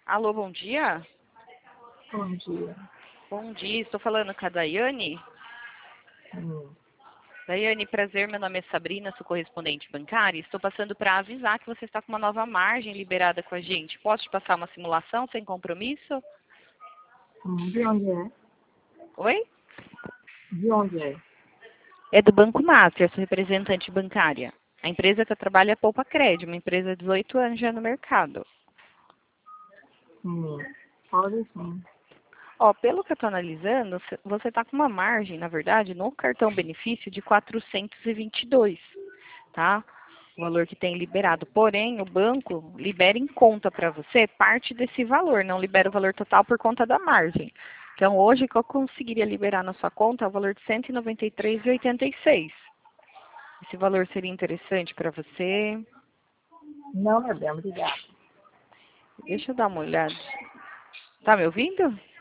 Alô, bom dia? Bom dia. Bom dia, estou falando com a Daiane. Hum. Daiane, prazer, meu nome é Sabrina, sou correspondente bancária. Estou passando para avisar que você está com uma nova margem liberada com a gente. Posso te passar uma simulação sem compromisso? De onde é? Oi? De onde é? É do Banco Master, sou representante bancária. A empresa que eu trabalho é a Poupa Cred, uma empresa de 18 anos já no mercado. Pode sim. Ó, pelo que eu estou analisando, você está com uma margem, na verdade, no cartão benefício de 422, tá? O valor que tem liberado. Porém, o banco libera em conta para você parte desse valor, não libera o valor total por conta da margem. Então, hoje, o que eu conseguiria liberar na sua conta é o valor de R$ 193,86. Esse valor seria interessante para você? Não, meu bem, obrigada. Deixa eu dar uma olhada. Tá me ouvindo?